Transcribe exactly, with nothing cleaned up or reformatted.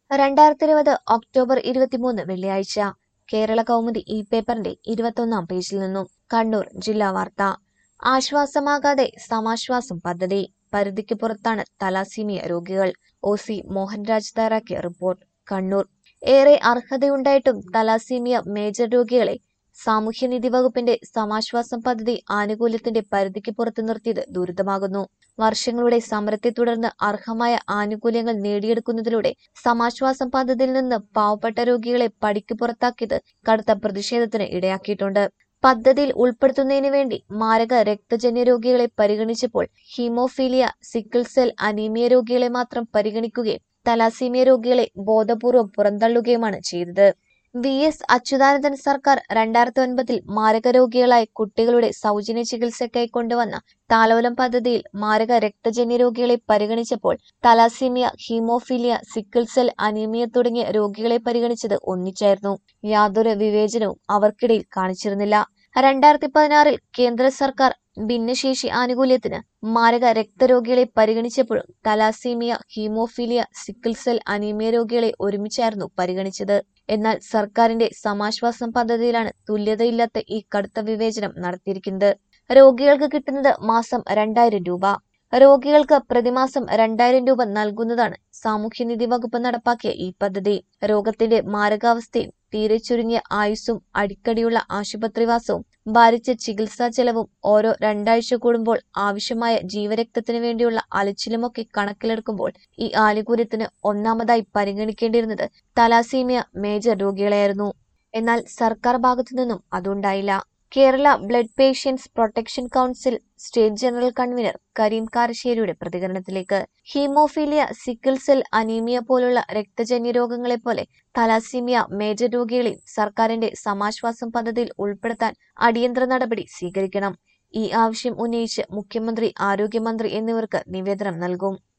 രണ്ടായിരത്തി ഇരുപത് ഒക്ടോബർ ഇരുപത്തിമൂന്ന് വെള്ളിയാഴ്ച കേരള കൗമുദി ഇ പേപ്പറിന്റെ ഇരുപത്തൊന്നാം പേജിൽ നിന്നും കണ്ണൂർ ജില്ലാ വാർത്ത. ആശ്വാസമാകാതെ സമാശ്വാസം പദ്ധതി. പരിധിക്ക് പുറത്താണ് തലാസീമിയ രോഗികൾ. ഒ സി മോഹൻരാജ് തയ്യാറാക്കിയ റിപ്പോർട്ട്. കണ്ണൂർ. ഏറെ അർഹതയുണ്ടായിട്ടും തലാസീമിയ മേജർ രോഗികളെ സാമൂഹ്യനീതി വകുപ്പിന്റെ സമാശ്വാസം പദ്ധതി ആനുകൂല്യത്തിന്റെ പരിധിക്ക് പുറത്തു നിർത്തിയത് ദുരിതമാകുന്നു. വർഷങ്ങളുടെ സമരത്തെ തുടർന്ന് അർഹമായ ആനുകൂല്യങ്ങൾ നേടിയെടുക്കുന്നതിലൂടെ സമാശ്വാസം പദ്ധതിയിൽ നിന്ന് പാവപ്പെട്ട രോഗികളെ പടിക്ക് പുറത്താക്കിയത് കടുത്ത പ്രതിഷേധത്തിന് ഇടയാക്കിയിട്ടുണ്ട്. പദ്ധതിയിൽ ഉൾപ്പെടുത്തുന്നതിന് വേണ്ടി മാരക രക്തജന്യ രോഗികളെ പരിഗണിച്ചപ്പോൾ ഹീമോഫീലിയ, സിക്കിൾ സെൽ അനീമിയ രോഗികളെ മാത്രം പരിഗണിക്കുകയും തലാസീമിയ രോഗികളെ ബോധപൂർവം പുറന്തള്ളുകയുമാണ് ചെയ്തത്. വി എസ് അച്യുതാനന്ദൻ സർക്കാർ രണ്ടായിരത്തി ഒൻപതിൽ മാരക രോഗികളായ കുട്ടികളുടെ സൗജന്യ ചികിത്സയ്ക്കായി കൊണ്ടുവന്ന താലോലം പദ്ധതിയിൽ മാരക രക്തജന്യ രോഗികളെ പരിഗണിച്ചപ്പോൾ thalassaemia, haemophilia, sickle cell anaemia തുടങ്ങിയ രോഗികളെ പരിഗണിച്ചത് ഒന്നിച്ചായിരുന്നു. യാതൊരു വിവേചനവും അവർക്കിടയിൽ കാണിച്ചിരുന്നില്ല. രണ്ടായിരത്തി പതിനാറിൽ കേന്ദ്ര സർക്കാർ ഭിന്നശേഷി ആനുകൂല്യത്തിന് മാരക രക്തരോഗികളെ പരിഗണിച്ചപ്പോഴും thalassaemia, haemophilia, sickle cell anaemia രോഗികളെ ഒരുമിച്ചായിരുന്നു പരിഗണിച്ചത്. എന്നാൽ സർക്കാരിന്റെ സമാശ്വാസം പദ്ധതിയിലാണ് തുല്യതയില്ലാത്ത ഈ കടുത്ത വിവേചനം നടത്തിയിരിക്കുന്നത്. രോഗികൾക്ക് കിട്ടുന്നത് മാസം രണ്ടായിരം രൂപ. രോഗികൾക്ക് പ്രതിമാസം രണ്ടായിരം രൂപ നൽകുന്നതാണ് സാമൂഹ്യനീതി വകുപ്പ് നടപ്പാക്കിയ ഈ പദ്ധതി. രോഗത്തിന്റെ മാരകാവസ്ഥയും തീരെ ചുരുങ്ങിയ ആയുസ്സും അടിക്കടിയുള്ള ആശുപത്രിവാസവും ഭാരിച്ച ചികിത്സാ ചെലവും ഓരോ രണ്ടാഴ്ച കൂടുമ്പോൾ ആവശ്യമായ ജീവരക്തത്തിന് വേണ്ടിയുള്ള അലച്ചിലുമൊക്കെ കണക്കിലെടുക്കുമ്പോൾ ഈ ആനുകൂല്യത്തിന് ഒന്നാമതായി പരിഗണിക്കേണ്ടിയിരുന്നത് തലാസീമിയ മേജർ രോഗികളെയായിരുന്നു. എന്നാൽ സർക്കാർ ഭാഗത്തു നിന്നും അതുണ്ടായില്ല. Kerala blood patients protection council state general convener Karim കാരശ്ശേരിയുടെ പ്രതികരണത്തിലേക്ക്. ഹീമോഫീലിയ, സിക്കിൾ സെൽ അനീമിയ പോലുള്ള രക്തജന്യ രോഗങ്ങളെ പോലെ തലാസീമിയ മേജർ രോഗികളെയും സർക്കാരിന്റെ സമാശ്വാസം പദ്ധതിയിൽ ഉൾപ്പെടുത്താൻ അടിയന്തര നടപടി സ്വീകരിക്കണം. ഈ ആവശ്യം ഉന്നയിച്ച് മുഖ്യമന്ത്രി, ആരോഗ്യമന്ത്രി എന്നിവർക്ക് നിവേദനം നൽകും.